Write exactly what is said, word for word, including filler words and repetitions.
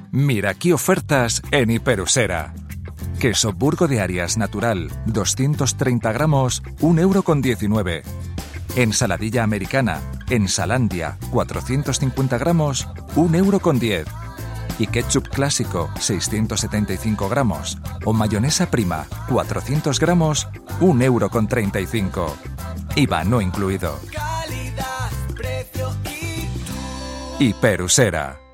Mira qué ofertas en Hiperusera. Queso Burgo de Arias natural, doscientos treinta gramos, un euro con diecinueve. Ensaladilla americana, Ensalandia, cuatrocientos cincuenta gramos, un euro con diez. Y ketchup clásico, seiscientos setenta y cinco gramos. O mayonesa prima, cuatrocientos gramos, un euro con treinta y cinco. I V A no incluido. Calidad, precio y tú. Hiperusera.